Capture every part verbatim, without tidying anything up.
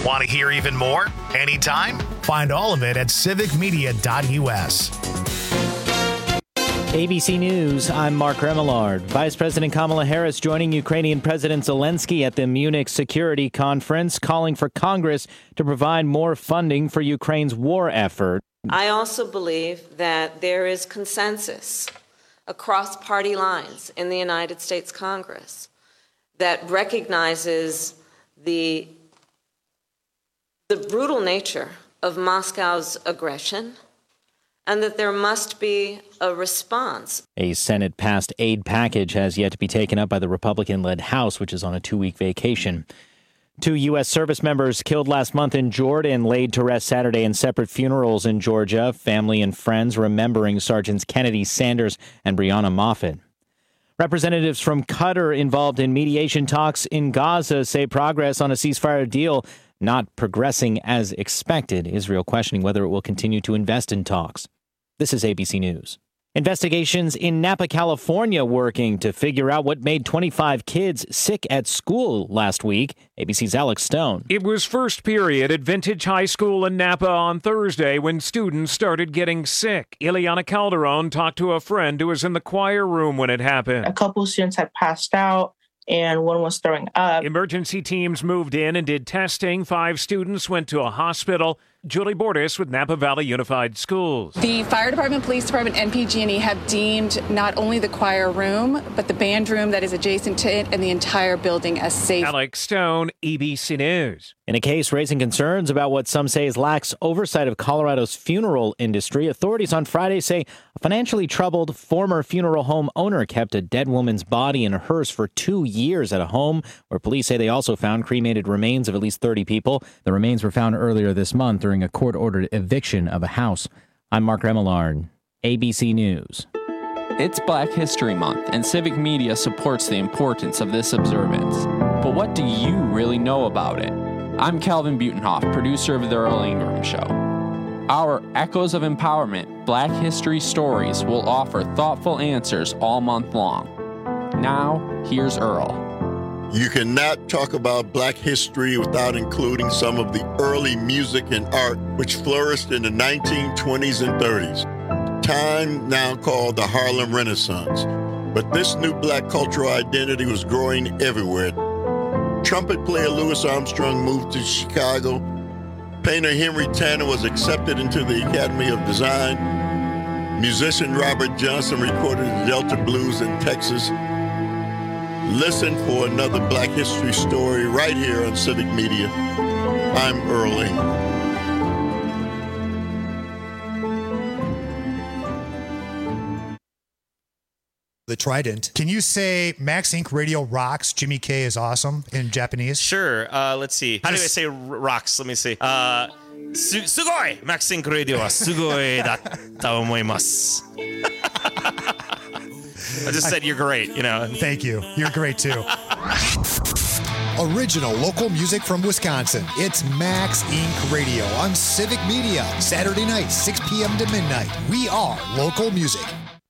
Want to hear even more? Anytime? Find all of it at civic media dot u s. A B C News, I'm Mark Remillard. Vice President Kamala Harris joining Ukrainian President Zelensky at the Munich Security Conference, calling for Congress to provide more funding for Ukraine's war effort. I also believe that there is consensus across party lines in the United States Congress that recognizes the, the brutal nature of Moscow's aggression, and that there must be a response. A Senate-passed aid package has yet to be taken up by the Republican-led House, which is on a two-week vacation. Two U S service members killed last month in Jordan, laid to rest Saturday in separate funerals in Georgia. Family and friends remembering Sergeants Kennedy Sanders and Breonna Moffett. Representatives from Qatar involved in mediation talks in Gaza say progress on a ceasefire deal not progressing as expected. Israel questioning whether it will continue to invest in talks. This is A B C News. Investigations in Napa, California, working to figure out what made twenty-five kids sick at school last week. A B C's Alex Stone. It was first period at Vintage High School in Napa on Thursday when students started getting sick. Ileana Calderon talked to a friend who was in the choir room when it happened. A couple of students had passed out, and one was throwing up. Emergency teams moved in and did testing. Five students went to a hospital. Julie Bordas with Napa Valley Unified Schools. The fire department, police department, and P G and E have deemed not only the choir room, but the band room that is adjacent to it and the entire building as safe. Alex Stone, A B C News. In a case raising concerns about what some say is lax oversight of Colorado's funeral industry, authorities on Friday say a financially troubled former funeral home owner kept a dead woman's body in a hearse for two years at a home where police say they also found cremated remains of at least thirty people. The remains were found earlier this month during a court-ordered eviction of a house. I'm Mark Remillard, A B C News. It's Black History Month, and Civic Media supports the importance of this observance. But what do you really know about it? I'm Calvin Butenhoff, producer of The Earl Ingram Show. Our Echoes of Empowerment Black History Stories will offer thoughtful answers all month long. Now, here's Earl. You cannot talk about Black history without including some of the early music and art which flourished in the nineteen twenties and thirties, time now called the Harlem Renaissance. But this new Black cultural identity was growing everywhere. Trumpet player Louis Armstrong moved to Chicago. Painter Henry Tanner was accepted into the Academy of Design. Musician Robert Johnson recorded the Delta Blues in Texas. Listen for another Black history story right here on Civic Media. I'm Earl Ingram. The Trident. Can you say Max Incorporated. Radio rocks, Jimmy K is awesome in Japanese? Sure. Uh, let's see. How do I say r- rocks? Let me see. Uh, su- sugoi! Max Incorporated Radio wa sugoi datta omoimasu. I just said you're great, you know. Thank you. You're great, too. Original local music from Wisconsin. It's Max Incorporated. Radio on Civic Media. Saturday night, six p.m. to midnight. We are local music.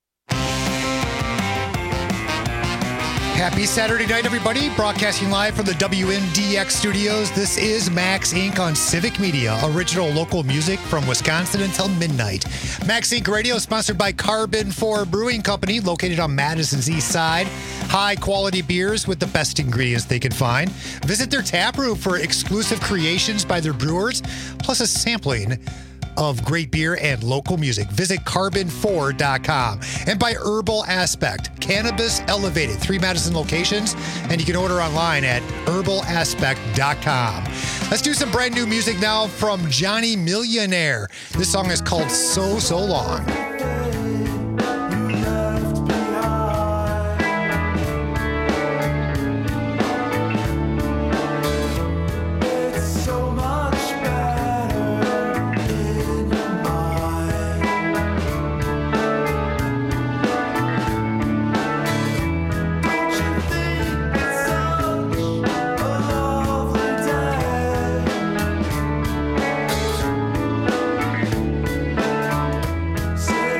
Happy Saturday night, everybody. Broadcasting live from the W N D X studios. This is Max Incorporated on Civic Media. Original local music from Wisconsin until midnight. Max Incorporated Radio is sponsored by Carbon four Brewing Company, located on Madison's east side. High quality beers with the best ingredients they can find. Visit their tap room for exclusive creations by their brewers, plus a sampling of great beer and local music. Visit carbon four dot com. And by Herbal Aspect, Cannabis Elevated, three Madison locations, and you can order online at herbal aspect dot com. Let's do some brand new music now from Johnny Millionaire. This song is called So, So Long. Say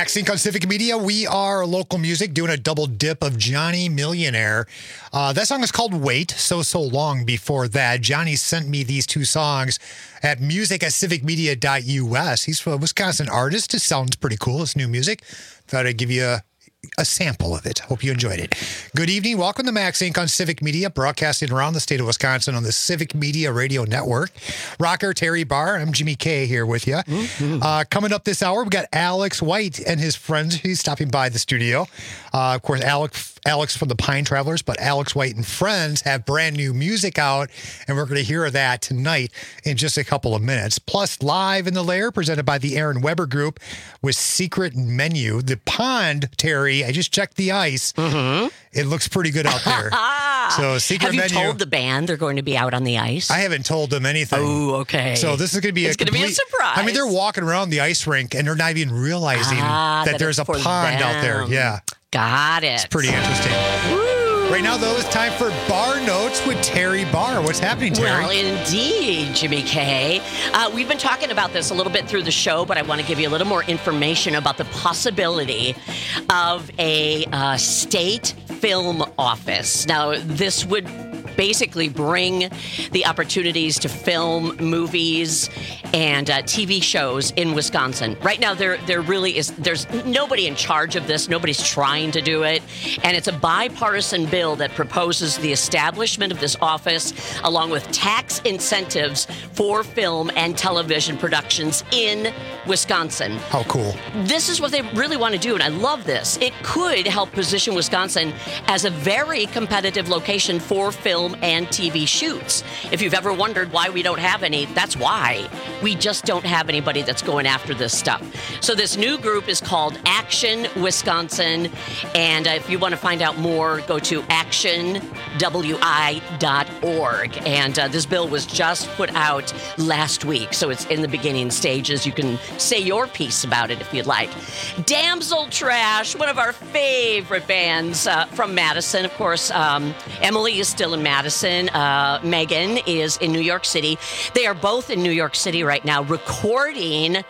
Max Inc on Civic Media. We are local music doing a double dip of Johnny Millionaire. Uh, that song is called Wait, So So Long before that. Johnny sent me these two songs at music at civic media dot U S. He's a Wisconsin artist. It sounds pretty cool. It's new music. Thought I'd give you a a sample of it. Hope you enjoyed it. Good evening. Welcome to Max Inc on Civic Media, broadcasting around the state of Wisconsin on the Civic Media Radio Network. Rocker Terry Barr. I'm Jimmy K here with you. Mm-hmm. Uh, coming up this hour, we got Alex White and his friends. He's stopping by the studio. Uh, of course, Alex Alex from the Pine Travelers, but Alex White and friends have brand new music out, and we're going to hear that tonight in just a couple of minutes. Plus, Live in the Lair, presented by the Aaron Weber Group with Secret Menu. The pond, Terry, I just checked the ice. Mm-hmm. It looks pretty good out there. So, Secret Have you Menu. told the band they're going to be out on the ice? I haven't told them anything. Oh, okay. So this is going to be it's a complete, going to be a surprise. I mean, they're walking around the ice rink and they're not even realizing ah, that, that there's a for pond them. out there. Yeah. Got it. It's pretty interesting. Woo. Right now, though, it's time for Bar Notes with Terry Barr. What's happening, Terry? Well, indeed, Jimmy K. Uh, we've been talking about this a little bit through the show, but I want to give you a little more information about the possibility of a uh, state film office. Now, this would basically bring the opportunities to film movies and uh, T V shows in Wisconsin. Right now, there there really is, there's nobody in charge of this. Nobody's trying to do it. And it's a bipartisan bill that proposes the establishment of this office along with tax incentives for film and television productions in Wisconsin. How cool. This is what they really want to do, and I love this. It could help position Wisconsin as a very competitive location for film and T V shoots. If you've ever wondered why we don't have any, that's why. We just don't have anybody that's going after this stuff. So this new group is called Action Wisconsin, and uh, if you want to find out more, go to action w i dot org. And uh, this bill was just put out last week, so it's in the beginning stages. You can say your piece about it if you'd like. Damsel Trash, one of our favorite bands uh, from Madison. Of course, um, Emily is still in Madison. Uh, Megan is in New York City. They are both in New York City right now recording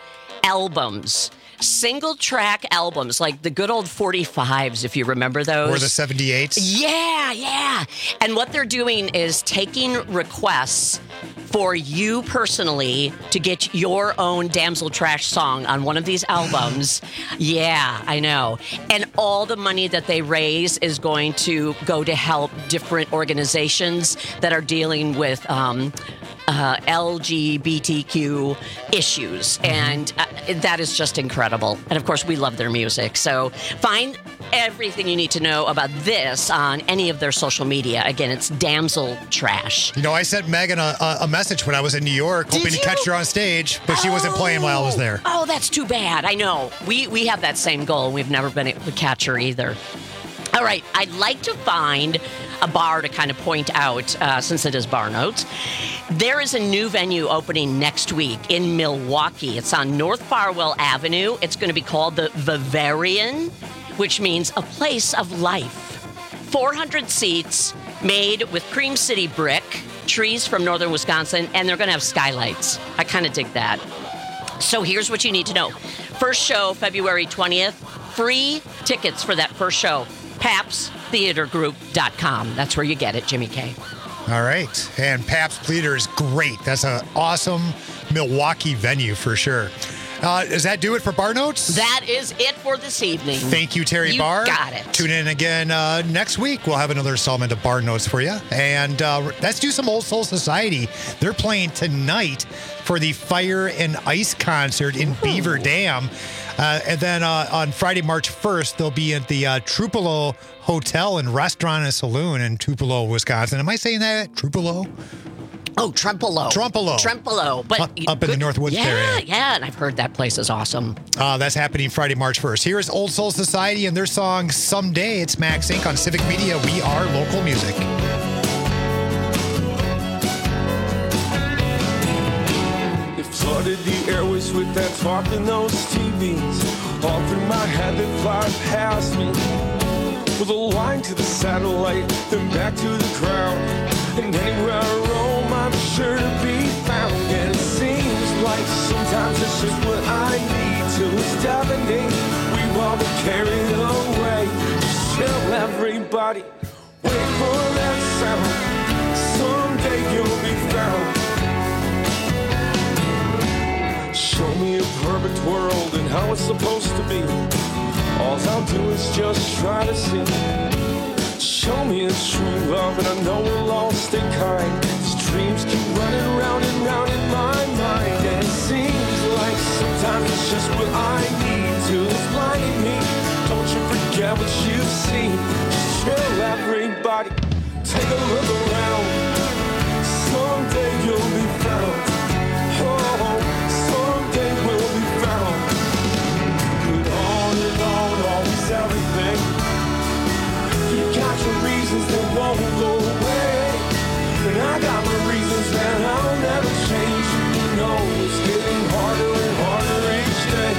albums. Single track albums, like the good old forty-fives, if you remember those. Or the seventy-eights. Yeah, yeah. And what they're doing is taking requests for you personally to get your own Damsel Trash song on one of these albums. Yeah, I know. And all the money that they raise is going to go to help different organizations that are dealing with um, uh, L G B T Q issues. And uh, that is just incredible. And of course, we love their music. So find everything you need to know about this on any of their social media. Again, it's Damsel Trash. You know, I sent Megan a, a message when I was in New York, hoping Did to you? catch her on stage, but she wasn't playing while I was there. Oh, that's too bad. I know. We we have that same goal. We've never been able to catch her either. All right, I'd like to find a bar to kind of point out, uh, since it is Bar Notes. There is a new venue opening next week in Milwaukee. It's on North Farwell Avenue. It's going to be called the Bavarian, which means a place of life. four hundred seats made with Cream City brick, trees from northern Wisconsin, and they're going to have skylights. I kind of dig that. So here's what you need to know. First show, February twentieth. Free tickets for that first show. Paps Theater Group dot com. That's where you get it, Jimmy K. All right. And Pabst Theater is great. That's an awesome Milwaukee venue for sure. Uh, does that do it for Bar Notes? That is it for this evening. Thank you, Terry you Barr. got it. Tune in again uh, next week. We'll have another installment of Bar Notes for you. And uh, let's do some Old Soul Society. They're playing tonight for the Fire and Ice concert in Ooh. Beaver Dam. Uh, and then uh, on Friday, March first, they'll be at the uh, Tupelo Hotel and Restaurant and Saloon in Tupelo, Wisconsin. Am I saying that? Tupelo? Oh, Trempolo. Trempolo. Trempolo. But up, up in the Northwoods yeah, area. Yeah, yeah, and I've heard that place is awesome. Uh, that's happening Friday, March first. Here's Old Soul Society and their song Someday. It's Max Inc on Civic Media. We are local music. Flooded the airways with that talk in those T Vs. All through my head they fly past me. With a line to the satellite, then back to the crowd. And anywhere I roam, I'm sure to be found. And it seems like sometimes it's just what I need till it's deafening. We while we're carried away. Just chill, everybody. Wait for that sound. Someday you'll be found. Show me a perfect world and how it's supposed to be. All I'll do is just try to see. Show me a true love and I know we'll all stay kind. These dreams keep running round and round in my mind. And it seems like sometimes it's just what I need to. It's blinding me. Don't you forget what you've seen. Just chill, everybody. Take a look around. Someday you'll be found. Oh, someday we'll be found. But on and on, always everything. You got your reasons that won't go away. And I got my reasons that I'll never change. You know it's getting harder and harder each day.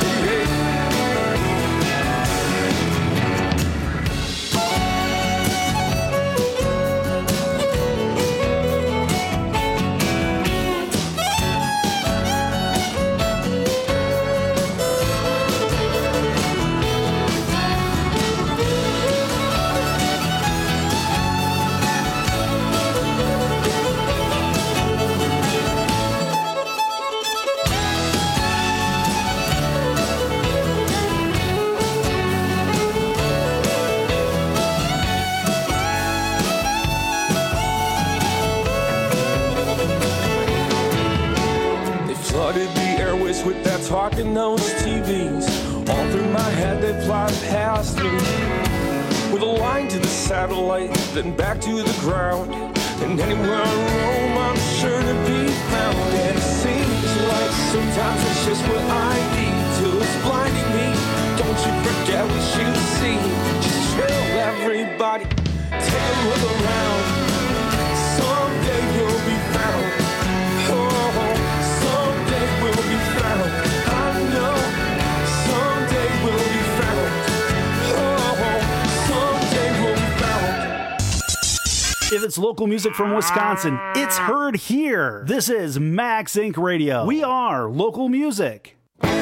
With that talk in those T Vs, all through my head they fly past me. With a line to the satellite, then back to the ground. And anywhere I roam, I'm sure to be found. And it seems like sometimes it's just what I need till it's blinding me. Don't you forget what you see. Just chill, everybody. Take a look around. Someday you'll be found. Oh, someday we'll be found. I know someday we'll be found. Oh, someday we'll be found. If it's local music from Wisconsin, it's heard here. This is Max Incorporated. Radio. We are local music.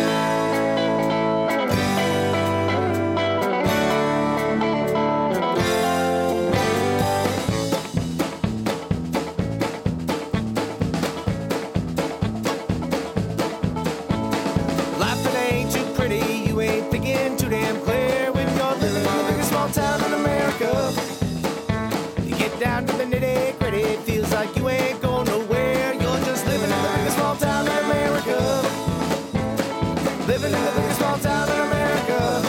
Down to the nitty gritty, it feels like you ain't going nowhere. You're just living in the biggest small town in America. Living in the biggest small town in America.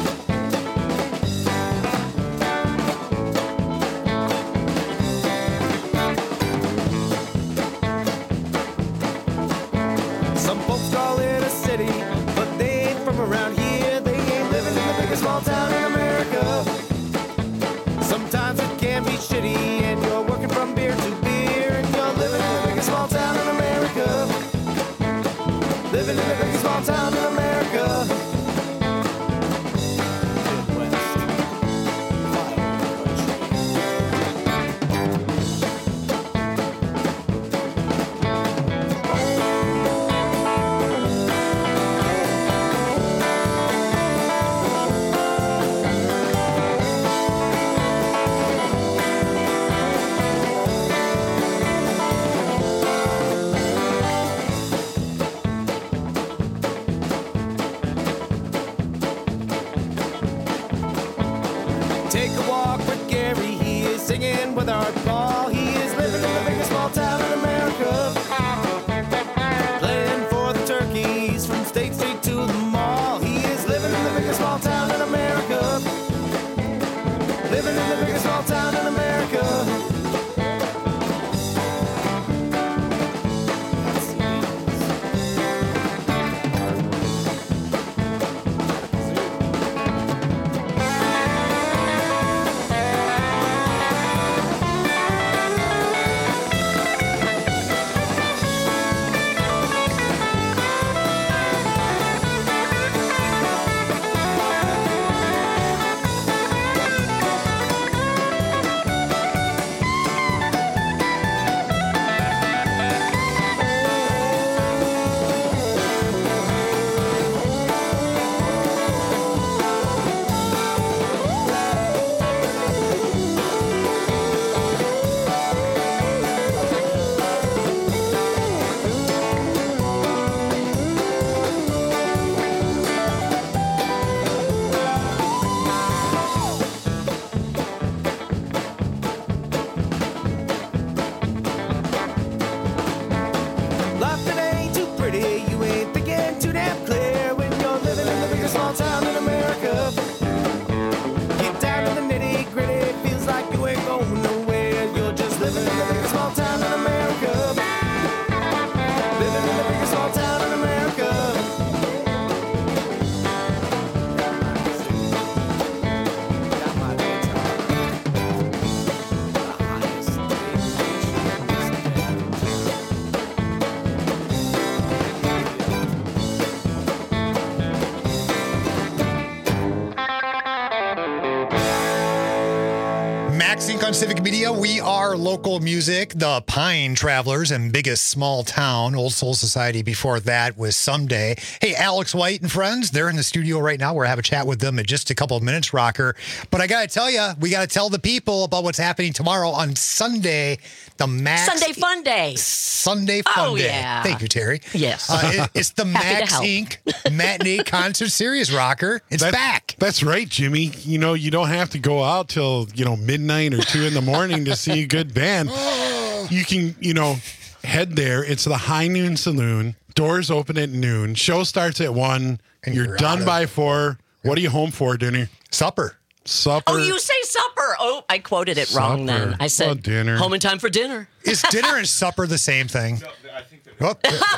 Some folks call it a city, but they ain't from around here. They ain't living in the biggest small town in America. Sometimes it can be shitty and you're working from beer to beer and you're living in the biggest small town in America. Living in the biggest small town in America. Take a walk with Gary, he is singing with Art Ball. He is living in the biggest small town in America. Playing for the turkeys from State Street to the mall. He is living in the biggest small town in America. Living in the biggest small town in America. Max Inc on Civic Media. We are local music, the Pine Travelers and Biggest Small Town. Old Soul Society before that was Someday. Hey, Alex White and friends, they're in the studio right now. We're going to have a chat with them in just a couple of minutes, Rocker. But I got to tell you, we got to tell the people about what's happening tomorrow on Sunday. The Max Sunday Fun Day. Sunday Fun oh, Day. Yeah. Thank you, Terry. Yes. Uh, it, it's the Max help. Incorporated Matinee Concert Series, Rocker. It's That- back. That's right, Jimmy. You know, you don't have to go out till, you know, midnight or two in the morning to see a good band. You can, you know, head there. It's the High Noon Saloon. Doors open at noon. Show starts at one. And you're, you're done out by of- four. What are you home for, dinner? Supper. Supper. Oh, you say supper. Oh, I quoted it wrong Supper. then. I said Oh, dinner. home in time for dinner. Is dinner and supper the same thing? Oh,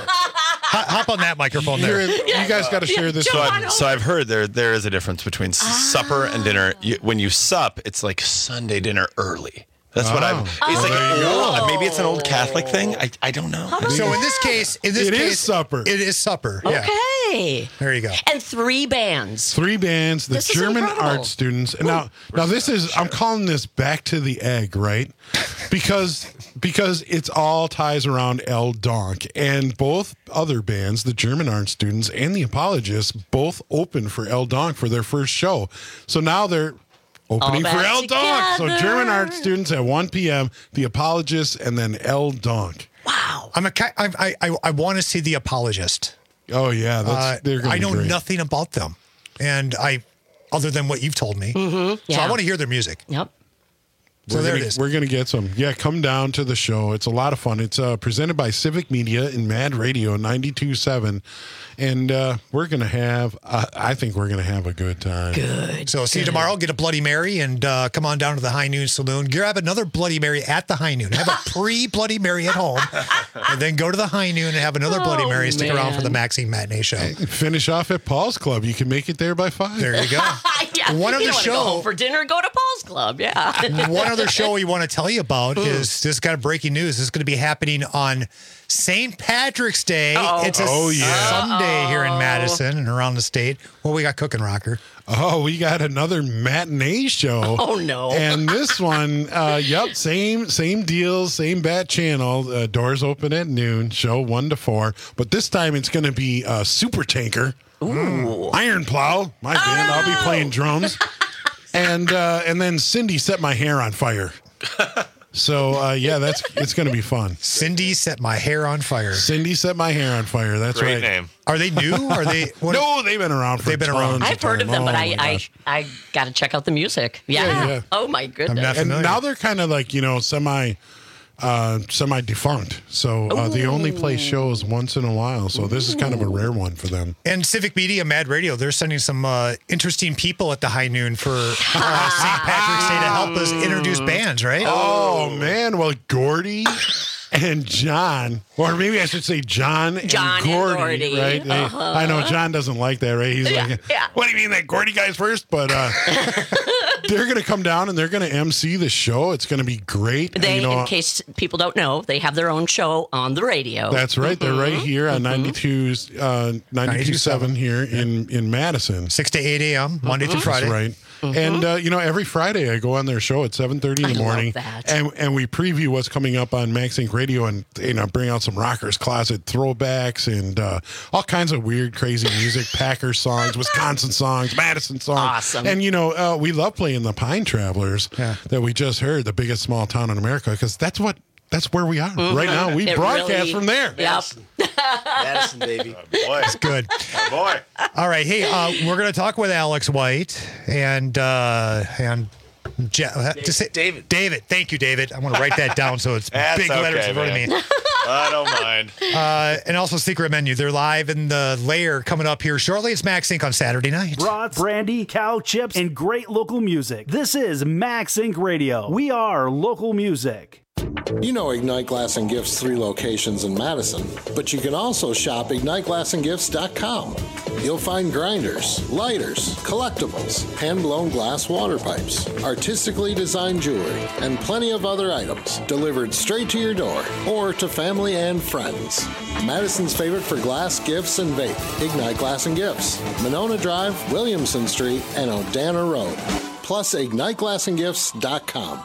hop hop on that microphone there. You're- you guys got to share this. So Jump I've, on so I've heard there there is a difference between s supper and dinner. You, when you sup, it's like Sunday dinner early. That's what I've. It's like There you old, go. maybe it's an old Catholic thing. I, I don't know. So in this case, in this It is case, supper. It is supper. Yeah. Okay. There you go. And three bands. Three bands, the This is German incredible. art students. And now, now this is I'm calling this back to the egg, right? Because because it's all ties around El Donk, and both other bands, the German art students and the Apologists, both opened for El Donk for their first show. So now they're opening All for back El Donk. So together. German art students at one p.m., the Apologists, and then El Donk. Wow. I'm a, ki- I, I, I, I want to see The Apologist. Oh yeah, that's Uh, they're gonna I be know great. nothing about them, and I, other than what you've told me. Mm-hmm. So Yeah. I want to hear their music. Yep. So we're there gonna, it is. We're going to get some. Yeah, come down to the show. It's a lot of fun. It's uh, presented by Civic Media and Mad Radio ninety-two point seven. And uh, we're going to have, uh, I think we're going to have a good time. Good. So see you tomorrow. Get a Bloody Mary and uh, come on down to the High Noon Saloon. Grab another Bloody Mary at the High Noon. Have a pre-Bloody Mary at home, and then go to the High Noon and have another Bloody Oh, Mary. Stick around for the man. Maxine Matinee Show. Finish off at Paul's Club. You can make it there by five. There you go. yeah. One you other don't wanna show- Go home for dinner. Go to Paul's Club. Yeah. One other show we want to tell you about is this kind of breaking news. This is going to be happening on Saint Patrick's Day. Uh-oh. It's a Oh, yeah. Sunday here in Madison and around the state. What we got cooking, Rocker? Oh, we got another matinee show. Oh, no. And this one, uh, yep, same same deal, same bat channel. Uh, doors open at noon. Show one to four. But this time it's going to be uh, Super Tanker. Ooh. Iron Plow, my band. I'll be playing drums. And uh, and then Cindy Set My Hair on Fire. So uh, yeah, that's it's going to be fun. Cindy Set My Hair on Fire. Cindy Set My Hair on Fire. That's Great right. name. Are they new? Are they? What, No, they've been around for They've been tons around. I've heard of time. them, but Oh, I, my I, gosh. I got to check out the music. Yeah. Yeah, yeah. Oh my goodness. not And familiar. now they're kind of like, you know, semi uh, semi defunct. So uh, they only play shows once in a while. So this is kind of a rare one for them. And Civic Media, Mad Radio, they're sending some uh, interesting people at the High Noon for uh, Saint Patrick's Day to help us introduce bands, right? Oh man, well Gordy and John, or maybe I should say John, John and and Gordy, Gordy. right? They- Uh-huh. I know John doesn't like that, right? He's Yeah, like, yeah. "What do you mean that Gordy guy's first?" But uh, they're going to come down and they're going to M C the show. It's going to be great. They, you know, in case people don't know, they have their own show on the radio. That's right. They're right Mhm. here on ninety-two, uh, ninety-two point seven here in, in Madison. six to eight a.m., Monday through That's Friday. right. And, uh, you know, every Friday I go on their show at seven thirty in the I love morning. that. And and we preview what's coming up on Max Inc Radio and, you know, bring out some Rockers Closet throwbacks and uh, all kinds of weird, crazy music, Packers songs, Wisconsin songs, Madison songs. Awesome. And, you know, uh, we love playing the Pine Travelers Yeah. that we just heard, the biggest small town in America, because that's what. That's where we are right now. We It broadcast really- from there. Yep. Madison, baby. Boy. It's good. Boy. All right. Hey, uh, we're going to talk with Alex White and uh, and Je- uh, to say- David. David. Thank you, David. I want to write that down so it's That's big letters okay, in front of man. me. I don't mind. Uh, and also Secret Menu. They're live in the lair coming up here shortly. It's Max Inc on Saturday night. Brats, brandy, cow chips, and great local music. This is Max Inc Radio. We are local music. You know Ignite Glass and Gifts' three locations in Madison, but you can also shop ignite glass and gifts dot com. You'll find grinders, lighters, collectibles, hand-blown glass water pipes, artistically designed jewelry, and plenty of other items delivered straight to your door or to family and friends. Madison's favorite for glass, gifts, and vape, Ignite Glass and Gifts, Monona Drive, Williamson Street, and Odana Road. plus ignite glass and gifts dot com.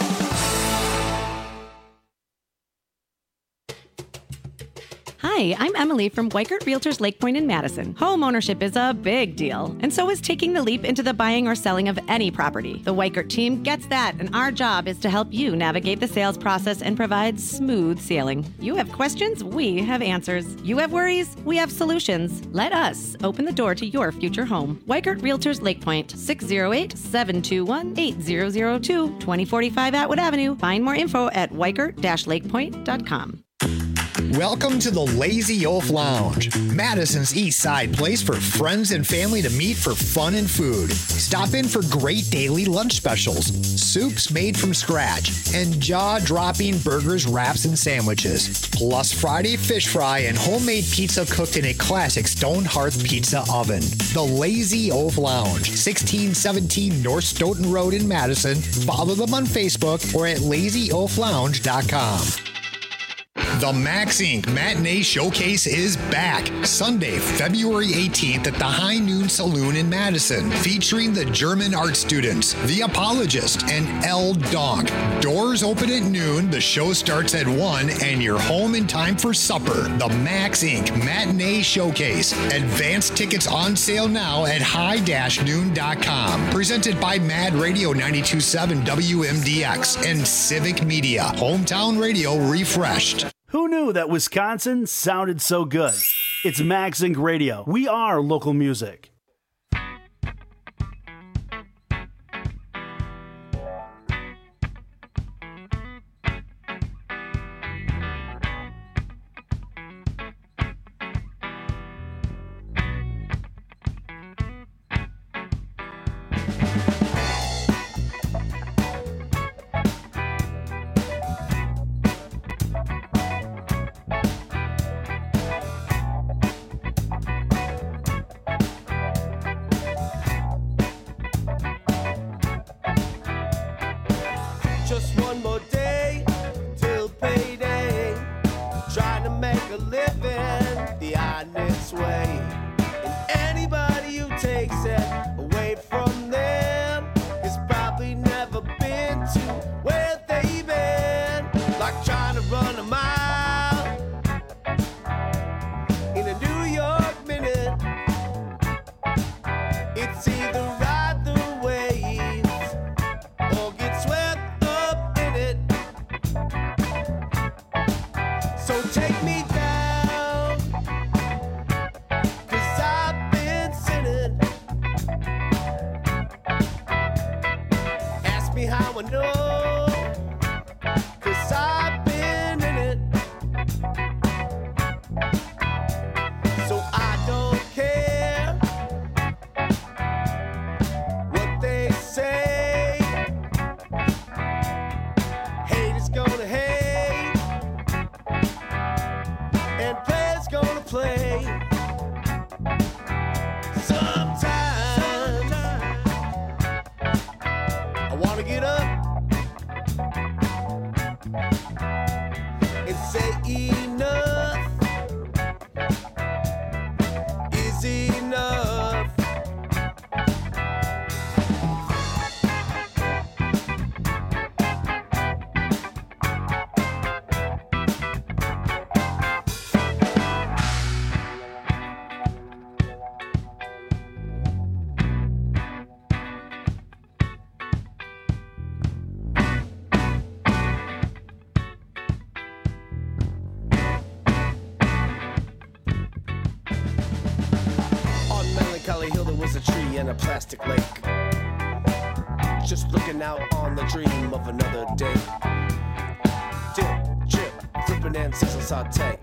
Hi, I'm Emily from Weikert Realtors Lake Point in Madison. Home ownership is a big deal, and so is taking the leap into the buying or selling of any property. The Weikert team gets that, and our job is to help you navigate the sales process and provide smooth sailing. You have questions, we have answers. You have worries, we have solutions. Let us open the door to your future home. Weikert Realtors Lake Point, six oh eight, seven two one, eight zero zero two, twenty forty-five Atwood Avenue. Find more info at weikert dash lake point dot com. Welcome to the Lazy Oaf Lounge, Madison's East Side place for friends and family to meet for fun and food. Stop in for great daily lunch specials, soups made from scratch, and jaw-dropping burgers, wraps, and sandwiches. Plus Friday fish fry and homemade pizza cooked in a classic stone hearth pizza oven. The Lazy Oaf Lounge, sixteen seventeen North Stoughton Road in Madison. Follow them on Facebook or at lazy oaf lounge dot com. The Max Incorporated. Matinee Showcase is back Sunday, February eighteenth at the High Noon Saloon in Madison, featuring the German art students, The Apologist, and El Donk. Doors open at noon, the show starts at one, and you're home in time for supper. The Max Incorporated. Matinee Showcase. Advanced tickets on sale now at high dash noon dot com. Presented by Mad Radio ninety-two point seven W M D X and Civic Media. Hometown radio refreshed. Who knew that Wisconsin sounded so good? It's Max Inc Radio. We are local music. Just one more day till payday. Trying to make a living the honest way. And anybody who takes it away from them has probably never been to where they've been. Like trying to run a mile in a New York minute. It's either ride the waves or get swept. So take me down, 'cause I've been sinning. Ask me how I know, 'cause I've been in it. So I don't care what they say. Hate is gonna hate, and players gonna play. Sometimes I wanna get up and say enough is enough. Hill there was a tree and a plastic lake, just looking out on the dream of another day. Dip, chip, flipping and sizzle saute.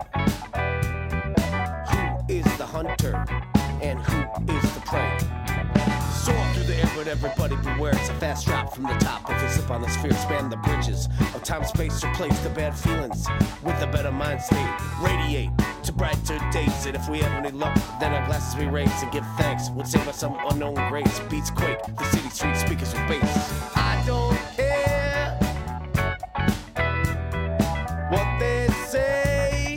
Who is the hunter and who is the prey? Soar through the air, but everybody beware. It's a fast drop from the top. If you slip on the sphere, span the bridges of time, space, replace the bad feelings with a better mind state. Radiate to brighter days, and if we have any luck, then our glasses we raise and give thanks. Would save us some unknown grace. Beats quake, the city street speakers with bass. I don't care what they say.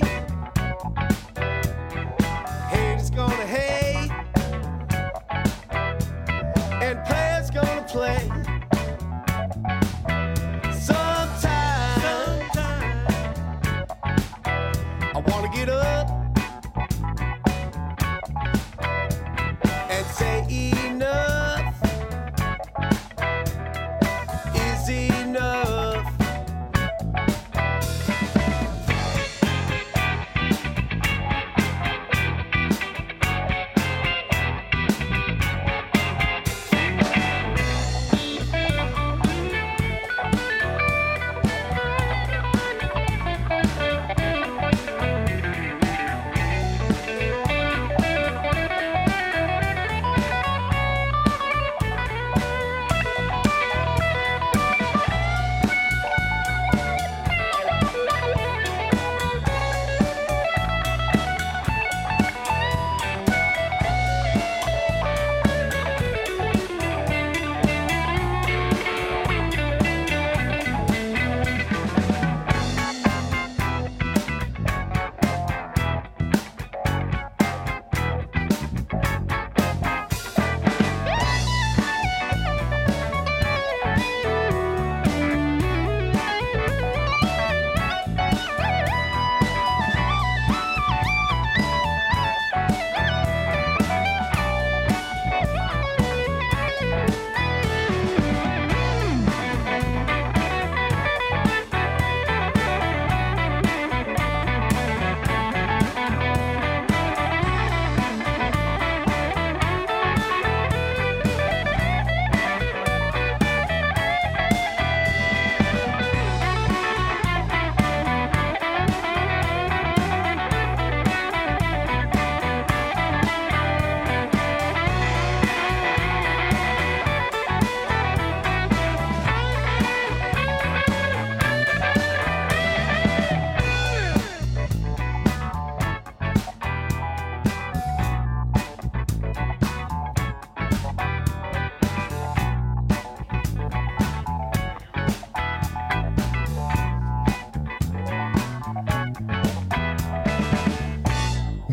Hate is gonna hate, and players gonna play.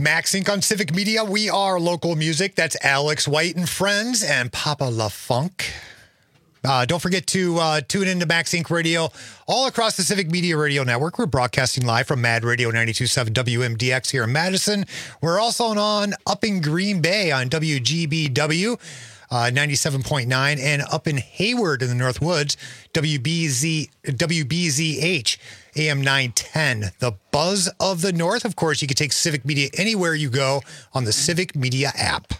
Max Incorporated on Civic Media. We are local music. That's Alex White and Friends and Papa La Funk. Uh, don't forget to uh, tune into Max Incorporated Radio all across the Civic Media Radio Network. We're broadcasting live from Mad Radio ninety-two point seven W M D X here in Madison. We're also on up in Green Bay on W G B W uh, ninety-seven point nine and up in Hayward in the North Woods, W B Z, W B Z H A M nine ten. The Buzz of the North. Of course, you can take Civic Media anywhere you go on the Civic Media app.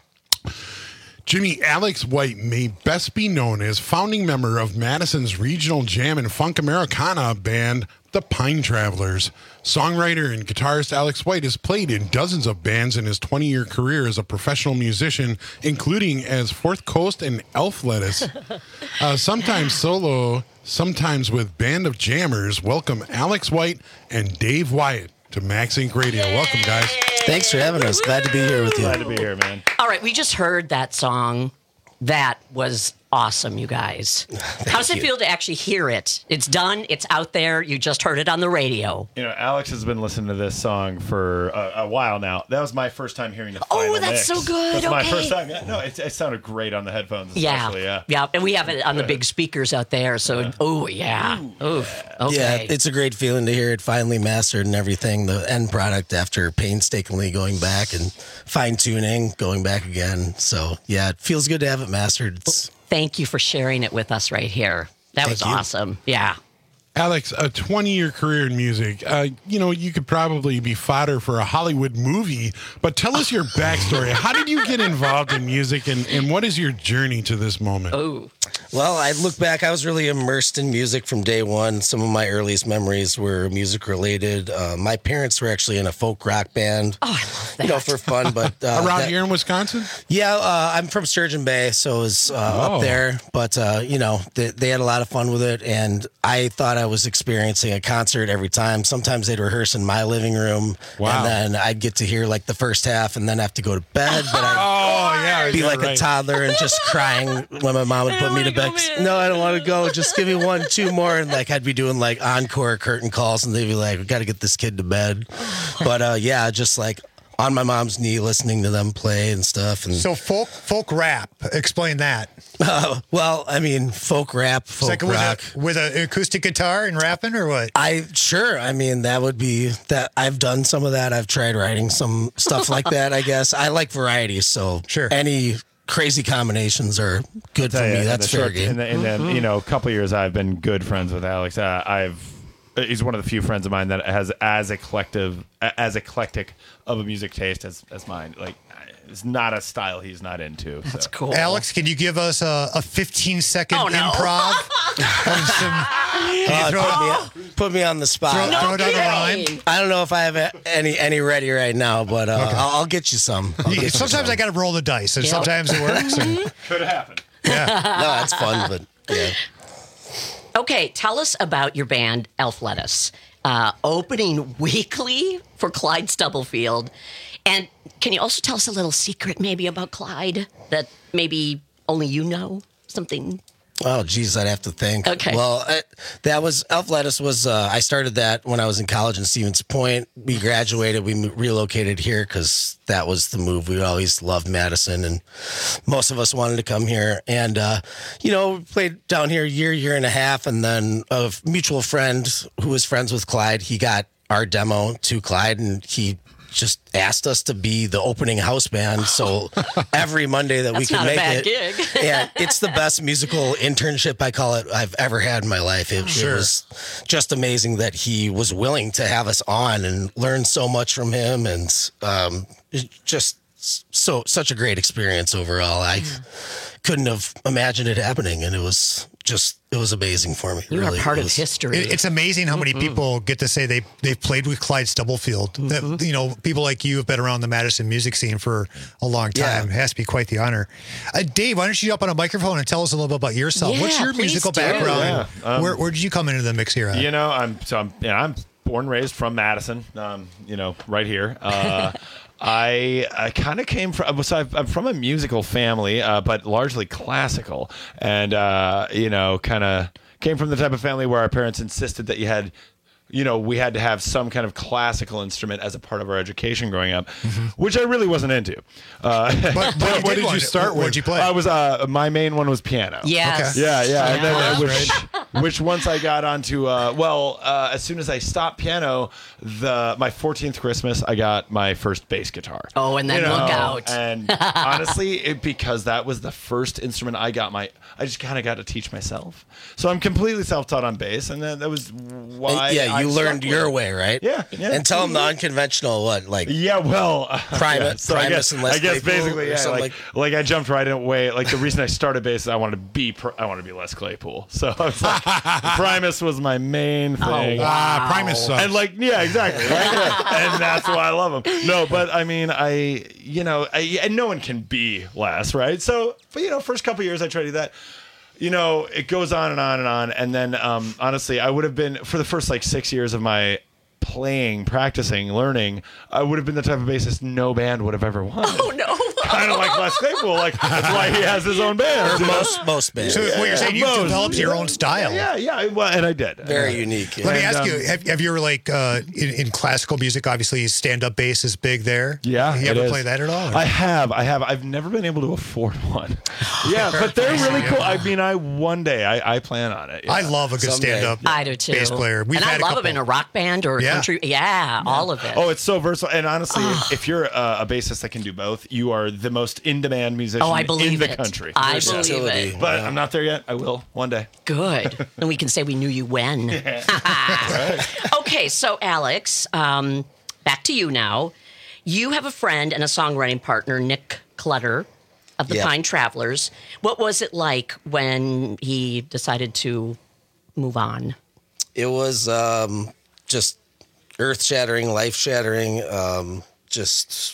Jimmy, Alex White may best be known as founding member of Madison's regional jam and funk Americana band, the Pine Travelers. Songwriter and guitarist Alex White has played in dozens of bands in his twenty-year career as a professional musician, including as Fourth Coast and Elf Lettuce. Uh, sometimes solo, sometimes with Band of Jammers. Welcome Alex White and Dave Wyatt to Max Incorporated Radio. Welcome, guys. Thanks for having us. Glad to be here with you. Glad to be here, man. All right, we just heard that song. That was awesome, you guys. How does it you. feel to actually hear it? It's done. It's out there. You just heard it on the radio. You know, Alex has been listening to this song for a, a while now. That was my first time hearing the final Oh, that's mix. so good. That's okay. my first time. Yeah, no, it, it sounded great on the headphones, Yeah. especially. Yeah. Yeah. And we have it on the big speakers out there. So, yeah. oh, yeah. Ooh, okay. Yeah, it's a great feeling to hear it finally mastered and everything. The end product after painstakingly going back and fine tuning, going back again. So, yeah, it feels good to have it mastered. It's, Thank you for sharing it with us right here. That Thank was you. awesome. Yeah. Alex, a twenty-year career in music. Uh, you know, you could probably be fodder for a Hollywood movie, but tell us your backstory. How did you get involved in music, and, and what is your journey to this moment? Oh. Well, I look back, I was really immersed in music from day one. Some of my earliest memories were music related. Uh, my parents were actually in a folk rock band. Oh, I love that. You know, for fun, but uh, Around that, here in Wisconsin? Yeah, uh, I'm from Sturgeon Bay, so it was uh, Oh. up there. But, uh, you know, they, they had a lot of fun with it, and I thought I was experiencing a concert every time. Sometimes they'd rehearse in my living room, Wow. and then I'd get to hear, like, the first half and then have to go to bed. But I'd Oh, yeah. be you're like right. a toddler and just crying when my mom would put me to bed. No, I don't want to go. Just give me one, two more. And, like, I'd be doing, like, encore curtain calls, and they'd be like, we got to get this kid to bed. But, uh, yeah, just, like, on my mom's knee listening to them play and stuff. And So folk folk rap. Explain that. Uh, well, I mean, folk rap, It's folk like rock. with a with an acoustic guitar and rapping, or what? I sure. I mean, that would be that. I've done some of that. I've tried writing some stuff like that. I guess I like variety, so Sure. any crazy combinations are good for Tell you, me. in That's the fair short- game. In the, in the you know, couple years, I've been good friends with Alex. Uh, I've he's one of the few friends of mine that has as eclectic as eclectic of a music taste as as mine. Like, it's not a style he's not into. That's so. cool. Alex, can you give us a, a fifteen second Oh, no. improv? of some, can you throw, put, me, put me on the spot. throw, No throw down a rhyme? kidding. I don't know if I have a- any any ready right now, but uh, I'll, I'll get you some. I'll get you Sometimes some. I got to roll the dice, and Yep. sometimes it works. And, Could happen. yeah. No, that's fun, but yeah. Okay, tell us about your band, Elf Lettuce, uh, opening weekly for Clyde Stubblefield. And can you also tell us a little secret maybe about Clyde that maybe only you know? Something. Oh, geez, I'd have to think. Okay. Well, I, that was Elf Lettuce was, uh, I started that when I was in college in Stevens Point. We graduated, we mo- relocated here because that was the move. We always loved Madison, and most of us wanted to come here. And, uh, you know, we played down here a year, year and a half, and then a mutual friend who was friends with Clyde, he got our demo to Clyde, and he just asked us to be the opening house band. So every Monday that we That's could not a make bad it. gig. Yeah, it's the best musical internship, I call it, I've ever had in my life. It, Sure. it was just amazing that he was willing to have us on and learn so much from him, and um, it just so such a great experience overall. I couldn't have imagined it happening, and it was just it was amazing for me. You really. are part It of was- history. It- It's amazing how many people get to say they they've played with Clyde Stubblefield. That, you know, people like you have been around the Madison music scene for a long time. Yeah. It has to be quite the honor. Uh, Dave, why don't you jump on a microphone and tell us a little bit about yourself? What's Yeah, your please musical do. background? Yeah, um, where, where did you come into the mix here? At? You know, I'm so I'm yeah, I'm born and raised from Madison. Um, you know, right here. Uh, I I kind of came from so I've, I'm from a musical family, uh, but largely classical, and uh, you know, kind of came from the type of family where our parents insisted that you had you know, we had to have some kind of classical instrument as a part of our education growing up, mm-hmm. which I really wasn't into. Uh, but, but what, what did one. you start what, with? What'd you play? I was uh, my main one was piano. Yes. Okay. Yeah, yeah. yeah. And then, uh, which, which once I got onto, uh, well, uh, as soon as I stopped piano, the my fourteenth Christmas, I got my first bass guitar. Oh, and then you know, look out. And honestly, it, because that was the first instrument I got my, I just kind of got to teach myself. So I'm completely self-taught on bass, and then that was why. And, yeah, I you learned stuck your with it. way, right? Yeah, yeah. And tell them the unconventional what, like yeah, well, uh, Primus, yeah. So Primus I guess, and Les I guess Claypool basically, or yeah, something like, like I jumped right away. Like the reason I started bass, is I wanted to be, I wanted to be Les Claypool. So I was like, Primus was my main thing. Oh, wow. Ah, Primus sucks. And like, yeah, exactly, right? And that's why I love him. No, but I mean, I, you know, I, and no one can be Les, right? So, but you know, first couple years I tried to do that. You know, it goes on and on and on. And then, um, honestly, I would have been, for the first like six years of my playing, practicing, learning, I would have been the type of bassist no band would have ever wanted. Oh, no. Kind of like Les Claypool. Like, that's why he has his own band. Or most, most bands. So what you're saying, you've most, developed your own style. Yeah, yeah. Well, and I did. Very uh, unique. Yeah. Let me And, ask um, you: have, have you ever like uh, in, in classical music? Obviously, stand-up bass is big there. Yeah, you it ever is. play that at all? or- I have, I have. I've never been able to afford one. Yeah, but they're really cool. I mean, I one day I, I plan on it. yeah. I love a good Someday. stand-up I do too. bass player. We've and I had a love couple. them in a rock band or a Yeah. country. Yeah, all of it. Oh, it's so versatile. And honestly, if, if you're a, a bassist that can do both, you are the most in-demand musician Oh, I believe in the it. country. I Versatility. believe it. But I'm not there yet. I will one day. Good. And we can say we knew you when. Okay, so Alex, um, back to you now. You have a friend and a songwriting partner, Nick Clutter of the Yeah. Pine Travelers. What was it like when he decided to move on? It was um, just earth-shattering, life-shattering. Um, just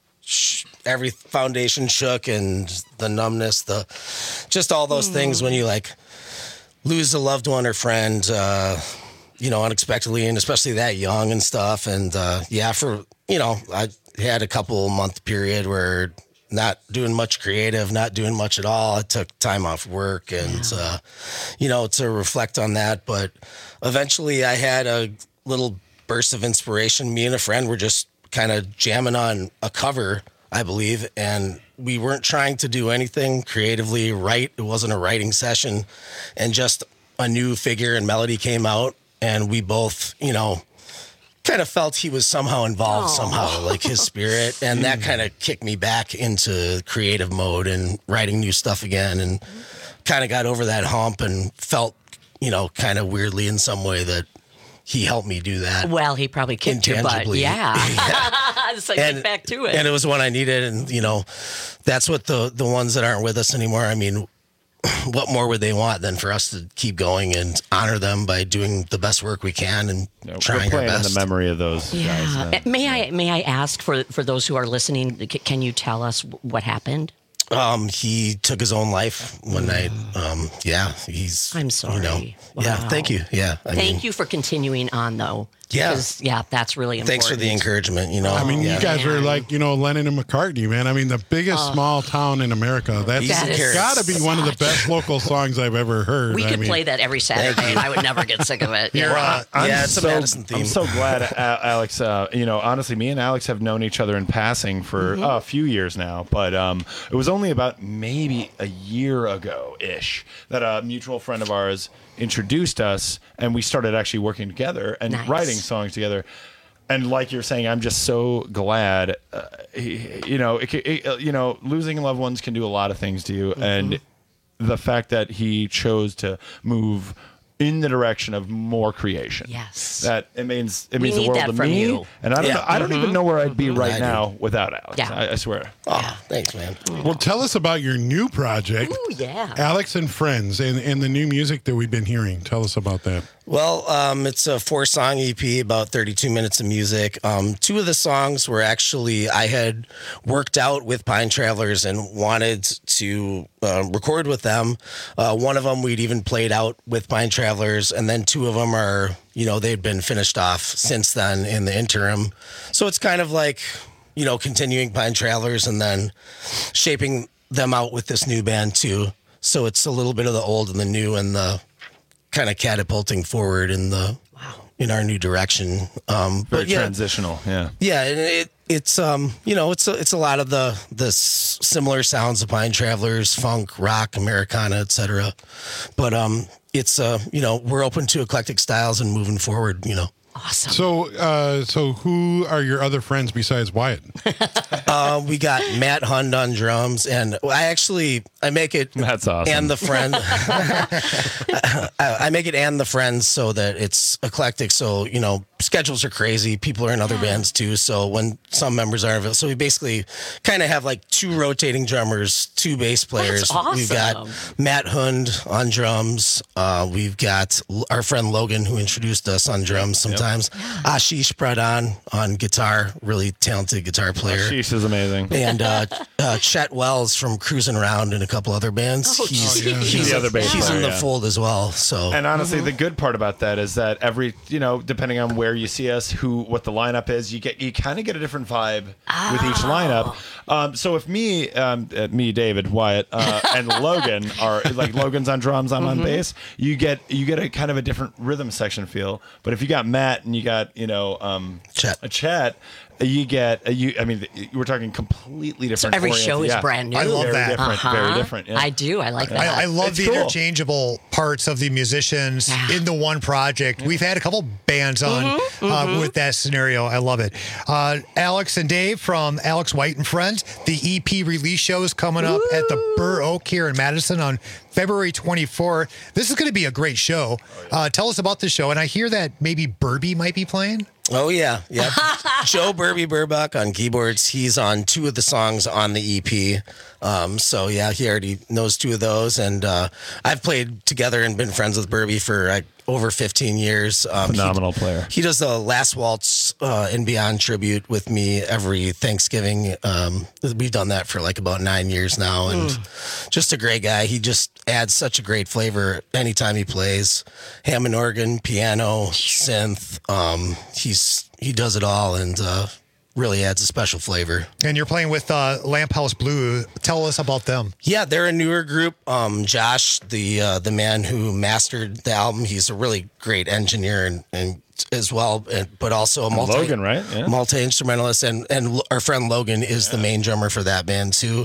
sh- every foundation shook, and the numbness, the just all those things when you like lose a loved one or friend, uh, you know, unexpectedly, and especially that young and stuff. And uh, yeah, for you know, I had a couple month period where not doing much creative, not doing much at all. I took time off work and, yeah. uh, you know, to reflect on that. But eventually I had a little burst of inspiration. Me and a friend were just kind of jamming on a cover, I believe. And we weren't trying to do anything creatively right. It wasn't a writing session. And just a new figure and melody came out. And we both, you know, kind of felt he was somehow involved Aww. somehow, like his spirit. And that kind of kicked me back into creative mode and writing new stuff again, and kind of got over that hump and felt, you know, kind of weirdly in some way that he helped me do that. Well, he probably kicked your butt. Intangibly. Yeah. Yeah. So get back to it. And it was one I needed. And, you know, that's what the, the ones that aren't with us anymore, I mean, what more would they want than for us to keep going and honor them by doing the best work we can and No, trying we're our playing in best? the memory of those guys. Yeah. man. May I may I ask for for those who are listening? c- Can you tell us what happened? Um, he took his own life one night. Um, yeah, he's. I'm sorry. You know, Yeah, Wow. thank you. Yeah, I Thank mean, you for continuing on, though. Yeah. Because, yeah, that's really important. thanks for the encouragement. You know, I mean, yeah. you guys are like, you know, Lennon and McCartney, man. I mean, the biggest Oh. small town in America. That's That is got to be one of the best local songs I've ever heard. We I could mean, play that every Saturday, and I would never get sick of it. You're, uh, I'm yeah, it's a so, Madison theme. I'm so glad, uh, Alex. Uh, you know, honestly, me and Alex have known each other in passing for Mm-hmm. uh, a few years now, but um, it was only about maybe a year ago ish that a mutual friend of ours introduced us, and we started actually working together and Nice. writing songs together. And like you're saying, I'm just so glad. Uh, he, you know, it, it, uh, you know, losing loved ones can do a lot of things to you, Mm-hmm. and the fact that he chose to move in the direction of more creation. Yes. That it means it We means the need world that to from me. you. And I don't Yeah. know, I don't even know where I'd be right I do. now without Alex. Yeah. I, I swear. Oh, thanks, man. Well, tell us about your new project, Ooh, yeah. Alex and Friends, and, and the new music that we've been hearing. Tell us about that. Well, um, it's a four-song E P, about thirty-two minutes of music. Um, two of the songs were actually I had worked out with Pine Travelers and wanted to uh, record with them. Uh, one of them we'd even played out with Pine Travelers, and then two of them are, you know, they'd been finished off since then in the interim. So it's kind of like, you know, continuing Pine Travelers and then shaping them out with this new band too. So it's a little bit of the old and the new and the kind of catapulting forward in the in our new direction. Um, Very but yeah, transitional. Yeah. yeah, and it it's um you know it's a, it's a lot of the the s- similar sounds of Pine Travelers, funk, rock, Americana, et cetera. But um it's uh you know we're open to eclectic styles and moving forward. You know. Awesome. So, uh, so who are your other friends besides Wyatt? uh, we got Matt Hund on drums, and I actually I make it. That's awesome. And the friend, I, I make it and the friends so that it's eclectic. So you know, schedules are crazy. People are in other bands too. So when some members are available, so we basically kind of have like two rotating drummers, two bass players. That's awesome. We've got Matt Hund on drums. Uh, we've got L- our friend Logan who introduced us on drums sometimes. Ashish Pradhan on guitar, really talented guitar player. Ashish is amazing. And uh, uh, Chet Wells from Cruising Around and a couple other bands. Oh, he's geez. he's, The other bass he's in player, the yeah. fold as well. So And honestly, the good part about that is that every, you know, depending on where you see us, who, what the lineup is, you get, you kind of get a different vibe with each lineup. Um, so if me, um, uh, me, David, Wyatt, uh, and Logan are like Logan's on drums, I'm on bass. You get, you get a kind of a different rhythm section feel. But if you got Matt and you got, you know, um, Chet, a Chet. You get uh, you. I mean, we're talking completely different. So every oriented- show is yeah. brand new. I love very that. Different, Uh-huh. Very different. Yeah. I do. I like that. I, I love It's the cool. interchangeable parts of the musicians Yeah. in the one project. We've had a couple bands on Mm-hmm, uh, mm-hmm. with that scenario. I love it. Uh, Alex and Dave from Alex White and Friends. The E P release show is coming up at the Burr Oak here in Madison on February twenty-fourth. This is going to be a great show. Uh, tell us about this show. And I hear that maybe Burby might be playing. Oh yeah, yeah. Joe Burby Burbuck on keyboards. He's on two of the songs on the E P. Um, so yeah, he already knows two of those, and uh, I've played together and been friends with Burby for like over fifteen years. Um, Phenomenal he, player. He does the Last Waltz uh, and Beyond tribute with me every Thanksgiving. Um, we've done that for like about nine years now, and just a great guy. He just adds such a great flavor anytime he plays. Hammond organ, piano, synth. Um, he's he does it all, and uh, really adds a special flavor. And you're playing with uh, Lamp House Blue. Tell us about them. Yeah, they're a newer group. Um, Josh, the uh, the man who mastered the album, he's a really great engineer and, and as well, and, but also a And multi Logan, right? Yeah. multi instrumentalist, and and L- our friend Logan is the main drummer for that band too.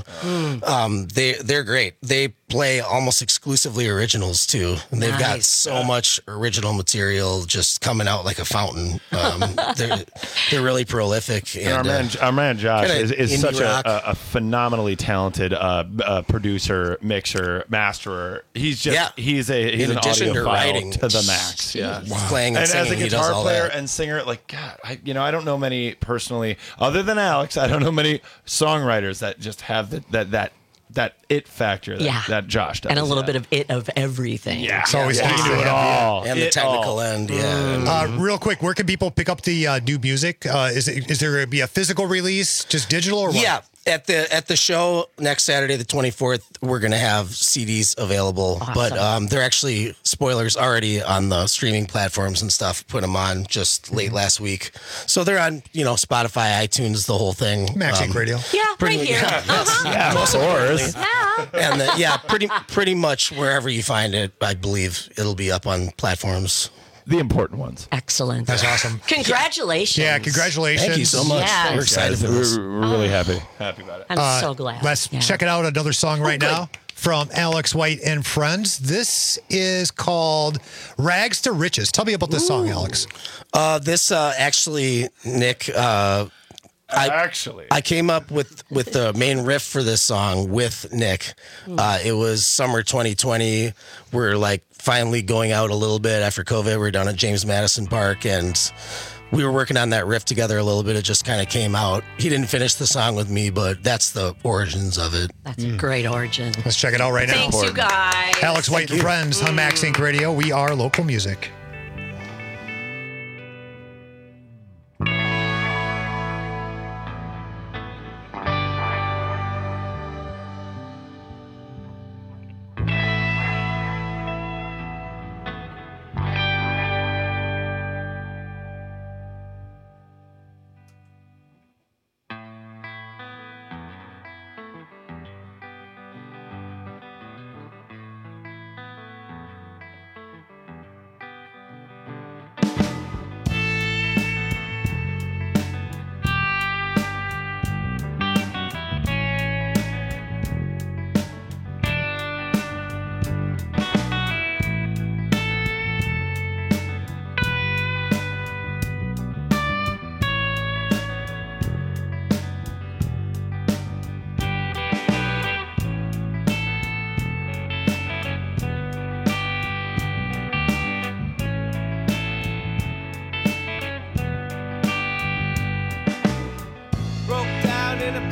Um, they they're great. They play almost exclusively originals too, and they've got Nice. so much original material just coming out like a fountain. Um, they're they're really prolific. And our And, man, uh, our man Josh kinda is, is indie such a, rock. a, a phenomenally talented uh, uh, producer, mixer, masterer. He's just Yeah. he's a he's In an addition to audiophile writing, to the max. Yeah, Jeez. Playing and as singing, a he does guitar all player that. and singer, like God, I you know I don't know many personally other than Alex. I don't know many songwriters that just have the, that that that it factor that, Yeah. that Josh does. And a little yeah. bit of it of everything. Yeah, It's always yeah. nice He to can do it have, all and the It technical all. end, yeah. Uh, real quick, where can people pick up the uh, new music? Uh, is it, is there going to be a physical release, just digital, or what? Yeah, at the at the show next Saturday, the twenty-fourth, we're gonna have C Ds available. But um, they're actually spoilers already on the streaming platforms and stuff. Put them on just late last week, so they're on you know Spotify, iTunes, the whole thing. Max Inc Um, Radio. Yeah, Pretty- right here. yeah, yes. Yeah, of Most course. importantly. And the, yeah, pretty pretty much wherever you find it, I believe it'll be up on platforms. The important ones. Excellent. That's awesome. Congratulations. Yeah, congratulations. Thank you so much. Yes. We're excited for We're, this. we're really happy happy about it. I'm Uh, so glad. Let's Yeah. check it out. Another song right good. now from Alex White and Friends. This is called Rags to Riches. Tell me about this song, Alex. Uh, this uh, actually, Nick. Uh, I, Actually, I came up with, with the main riff for this song with Nick. Uh, it was summer twenty twenty. We're like finally going out a little bit after COVID. We were down at James Madison Park, and we were working on that riff together a little bit. It just kind of came out. He didn't finish the song with me, but that's the origins of it. That's a great origin. Let's check it out right now. Thanks, you guys. Alex White and Friends on Max Inc Radio. We are local music.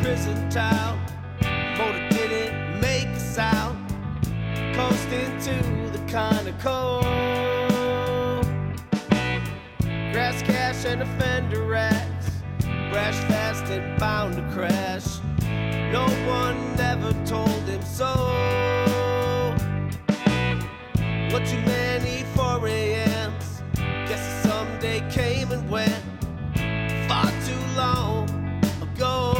prison town. Motor didn't make a sound. Coasting to the Conoco. Grass cash and a fender racks. Brash fast and bound to crash. No one ever told him so. What too many four a.m.s. Guess it someday came and went. Far too long ago.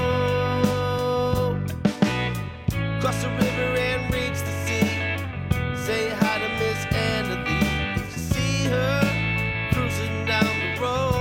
Cross the river and reach the sea. Say hi to Miss Anna Lee. If you see her cruising down the road.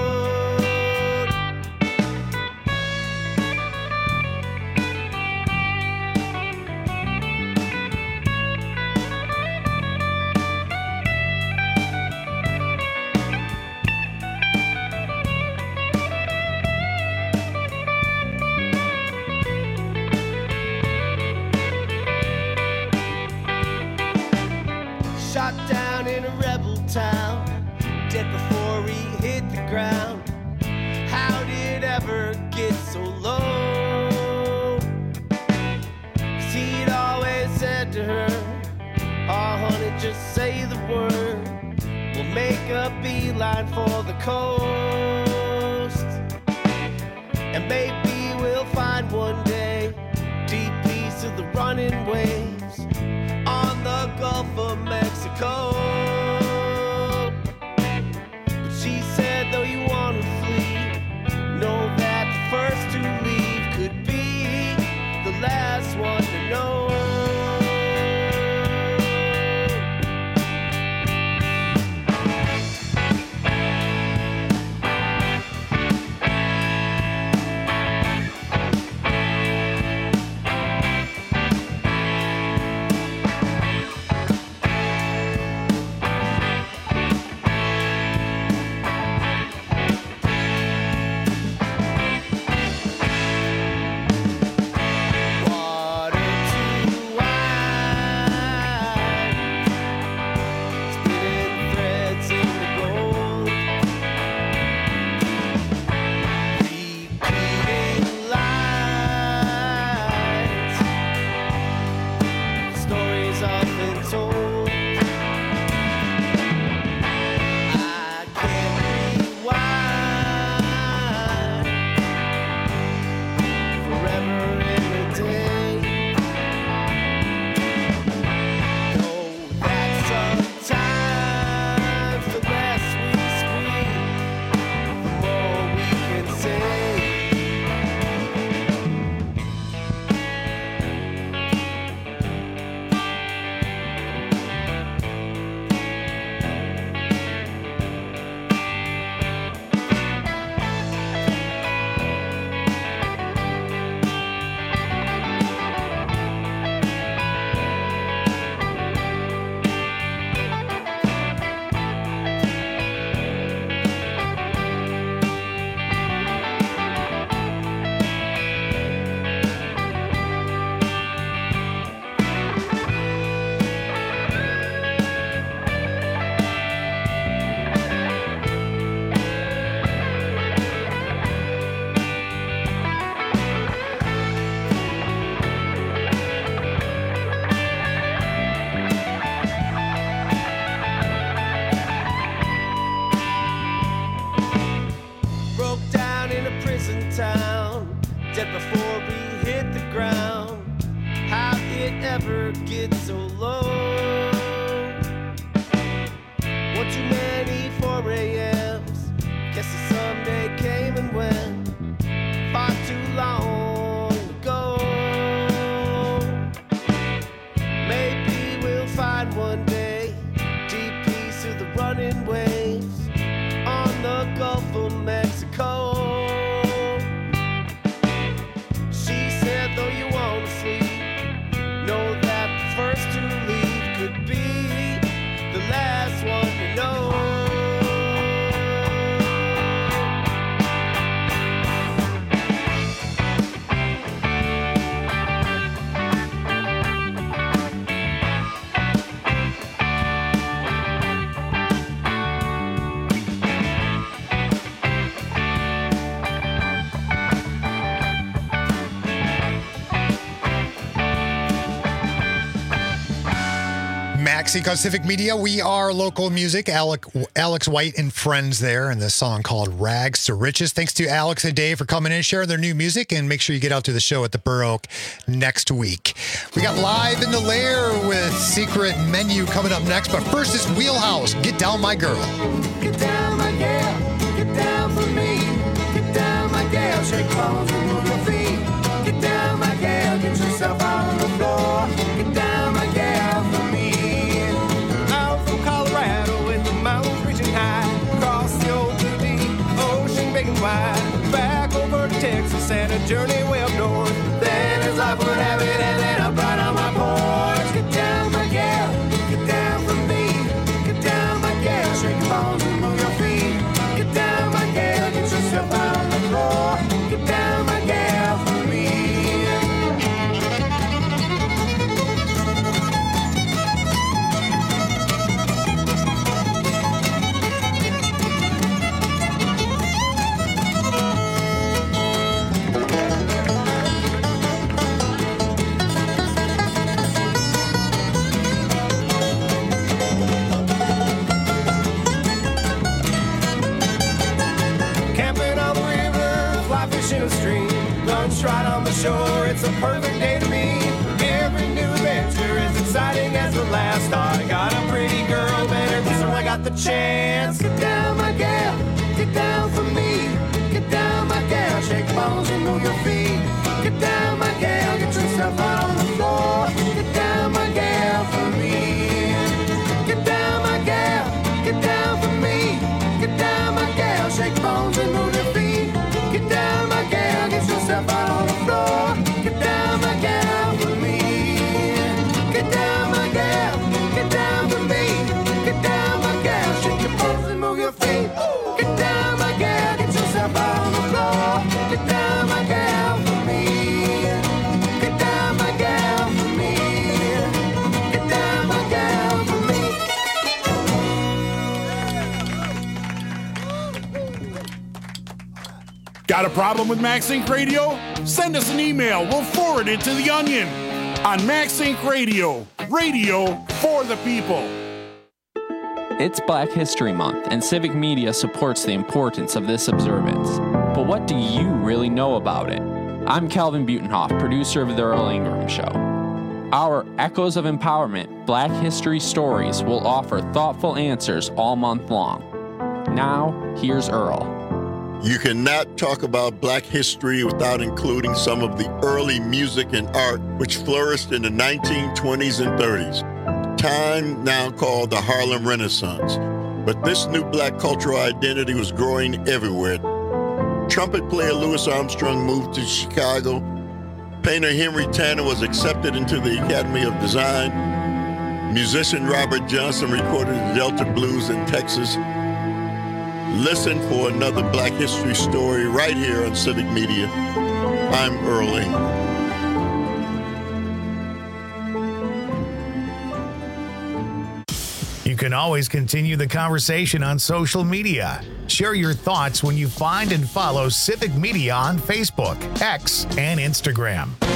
Shot down in a rebel town, dead before he hit the ground. How did it ever get so low? 'Cause he'd always said to her, oh honey, just say the word. We'll make a beeline for the coast. And maybe we'll find one day deep peace of the running waves on the Gulf of Mexico. But she said, though you want to flee, know that the first to leave could be the last one to know. She said, though you want to sleep, know that the first to leave Max Inc on Civic Media. We are local music. Alec, Alex White and friends there, and this song called Rags to Riches. Thanks to Alex and Dave for coming in and sharing their new music, and make sure you get out to the show at the Burr Oak next week. We got Live in the Lair with Secret Menu coming up next, but first is Wheelhouse. Get Down My Girl. Get down, my gal. Get down for me. Get down, my gal. Shake bones and move your feet. Get down, my gal. Get yourself out on the floor. Get down, my gal, for me. I'm from Colorado with the mountains reaching high. Across the old blue deep ocean big and wide. Back over to Texas and a journey way up north. Then as life would have it, and then up right on my porch. Get down, my gal. Get down for me. Get down, my gal. Shake your bones and move your feet. Get down, my gal. Get yourself out on the floor. Get down, my gal, for me. Camping on the river, fly fishing a stream, lunch right on the shore, it's a perfect day to me. Every new adventure is exciting as the last. I got a pretty girl, better this one I got the chance. Get down, my gal, get down for me. Get down, my gal, shake bones and move your feet. Get down, my gal, get yourself out on the floor. Get down, my gal, for me. Get down, my gal, get down for me. Get down, my gal, shake bones and move your feet. Get down, my gal, get yourself out on the floor. Get down, my gal, for me. Get down, my gal, get down for me. Get down, my gal, shake your bones and move your feet. Get down, my gal, get yourself out on the floor. Get down, my gal, for me. Get down, my gal, for me. Get down, my gal, for me. Got a problem with Max Inc Radio? Send us an email. We'll forward it to The Onion on Max Inc Radio. Radio for the people. It's Black History Month, and Civic Media supports the importance of this observance. But what do you really know about it? I'm Calvin Butenhoff, producer of The Earl Ingram Show. Our Echoes of Empowerment Black History Stories will offer thoughtful answers all month long. Now, here's Earl. You cannot talk about black history without including some of the early music and art which flourished in the nineteen twenties and thirties, time now called the Harlem Renaissance. But this new black cultural identity was growing everywhere. Trumpet player Louis Armstrong moved to Chicago. Painter Henry Tanner was accepted into the Academy of Design. Musician Robert Johnson recorded the Delta Blues in Texas. Listen for another Black History story right here on Civic Media. I'm Earl Ingram. You can always continue the conversation on social media. Share your thoughts when you find and follow Civic Media on Facebook, X, and Instagram.